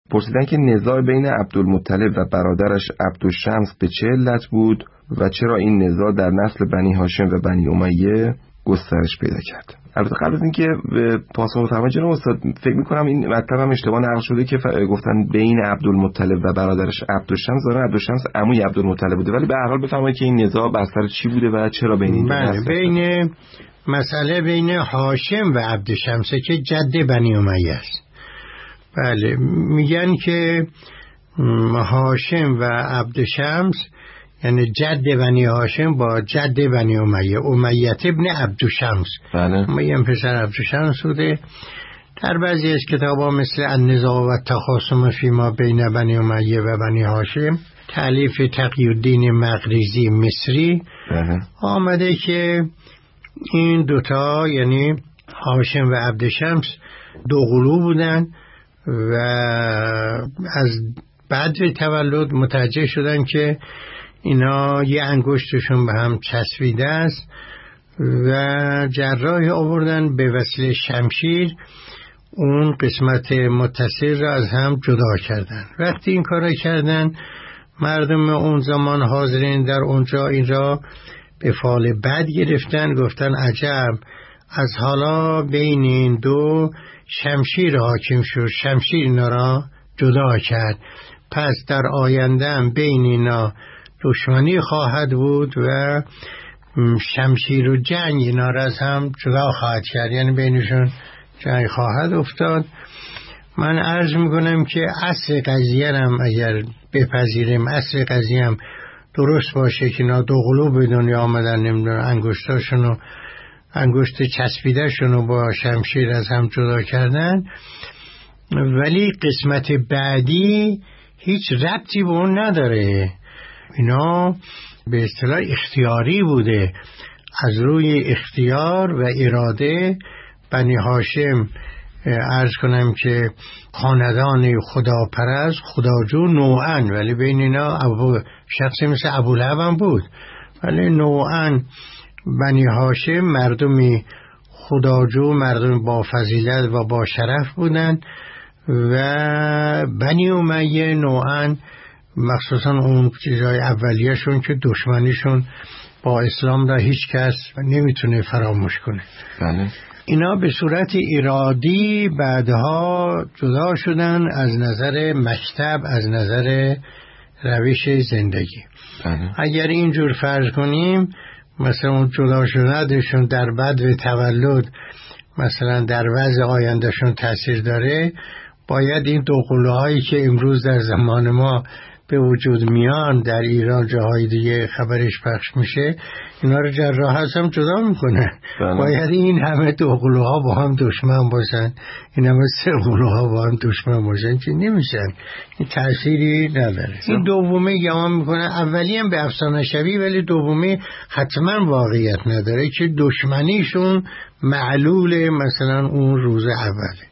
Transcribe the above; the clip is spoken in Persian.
پرسیدن که نزاع بین عبدالمطلب و برادرش عبدالشمس به چه علت بود و چرا این نزاع در نسل بنی هاشم و بنی امیه گسترش پیدا کرد. البته قبل از اینکه پاسخ بفرمایید جناب استاد، فکر می‌کنم این مطلب هم اشتباه نقل شده که گفتن بین عبدالمطلب و برادرش عبدالشمس، ظاهرا عبدالشمس عموی عبدالمطلب بوده، ولی به هر حال بفرمایید که این نزاع بر سر چی بوده و چرا بین این دو بین مسئله بین هاشم و عبدالشمس که جد بنی امیه است. بله، میگن که هاشم و عبدالشمس یعنی جد بنی هاشم با جد بنی امیه، امیت ابن عبدالشمس. بله. امیه پسر عبدالشمس بوده. در بعضی از کتابا مثل النزاع و التخاصم فیما بین بنی امیه و بنی هاشم تألیف تقی‌الدین مقریزی مصری آمده که این دوتا یعنی هاشم و عبدالشمس دوقلو بودن و از بعد تولد متوجه شدن که اینا یه انگشتشون به هم چسبیده است و جراحی آوردن به وسیله شمشیر اون قسمت متصل را از هم جدا کردن. وقتی این کار کردن مردم اون زمان حاضرین در اونجا این را به فال بد گرفتن، گفتن عجب، از حالا بین این دو شمشیر حاکم شد، شمشیر اینا را جدا کرد، پس در آینده هم بین اینا دشمنی خواهد بود و شمشیر و جنگ اینا را از هم جدا خواهد کرد، یعنی بینشون جنگ خواهد افتاد. من عرض میکنم که اصل قضیه هم اگر بپذیریم، اصل قضیه هم درست باشه که اینا دوقلو به دنیا آمدن، نمیدونم انگشتاشونو، انگشت چسبیده شونو با شمشیر از هم جدا کردن، ولی قسمت بعدی هیچ ربطی به اون نداره. اینا به اصطلاح اختیاری بوده. از روی اختیار و اراده بنی هاشم عرض کنم که خاندان خداپرست، خداجو نوعاً، ولی بین اینا شخصی مثل ابولهب هم بود، ولی نوعاً بنی هاشم مردمی خداجو، مردم با فضیلت و با شرف بودن و بنی امیه نوعاً مخصوصا اون چیزهای اولیه‌شون که دشمنیشون با اسلام را هیچ کس نمیتونه فراموش کنه. بله. اینا به صورت ارادی بعدها جدا شدن از نظر مکتب، از نظر روش زندگی. اگر اینجور فرض کنیم مثلا اون جدا شدنشون در بعد تولد مثلا در وضع آیندهشون تاثیر داره، باید این دو قلوهایی که امروز در زمان ما به وجود میان در ایران جاهای دیگه خبرش پخش میشه، اینا رو جراح هم جدا میکنه. باید این همه دو قلوها با هم دشمن باشن، این همه سه قلوها با هم دشمن باشن که نمیشن، این تأثیری نداره. این دومی گمان میکنه اولی هم به افسانه شبیه، ولی دومی حتما واقعیت نداره که دشمنیشون معلول مثلا اون روز اوله.